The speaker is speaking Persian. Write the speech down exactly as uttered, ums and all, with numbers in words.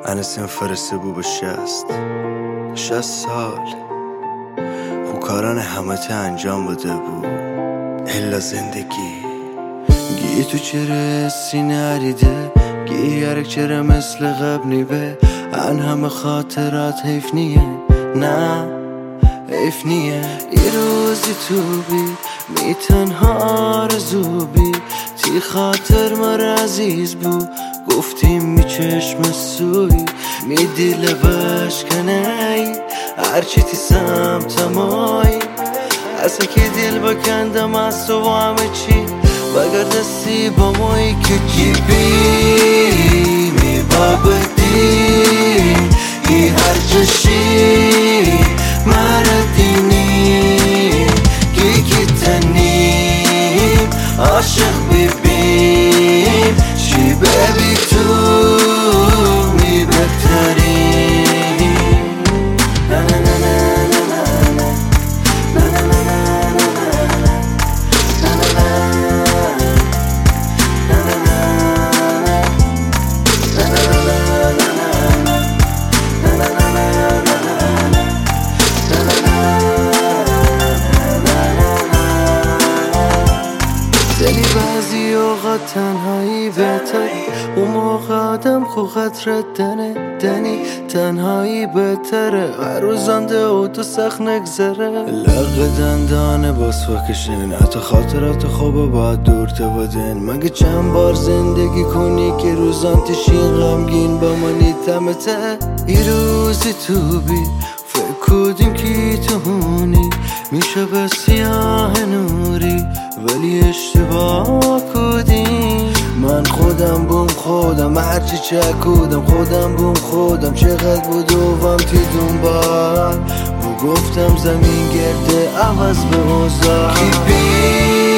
انسیم فرسته بو به شست شست سال خو کاران همه ته انجام بده بو الا زندگی گی تو چرا سینه عریده گی یرک چرا مثل قبل نیبه ان همه خاطرات حیف نیه نه حیف نیه ای روزی تو بی می تنها آرزو بی تی خاطر مر عزیز بو گفتیم می چشم سوی می دیل بشکنی هرچی تی سمتمای اصلا که دل بکندم از تو و همه چی بگردستی با مایی که کی بی می بابدی ای هر جشی مردینی کی کی تنیم عاشق ببین چی ببی تو می بهترین دلی بعضی اوقات تنهایی بهتری اون موقع آدم خو خطرت دنه دنی تنهایی بهتره هر روز آنده او تو سخت نگذره لغ دندانه باز فکشن حتی خاطرات خوبه باید دور تو بدن مگه چند بار زندگی کنی که روزان تشین غمگین با منی تمته ای روزی تو بی فکر کدیم کی تو هونی میشه به سیاه نوری ولی اشتباه کدیم من خودم بوم خودم هرچی چکودم خودم بوم خودم چقدر بودوم تی دنبال و گفتم زمین گرده عوض به اوزار کی بی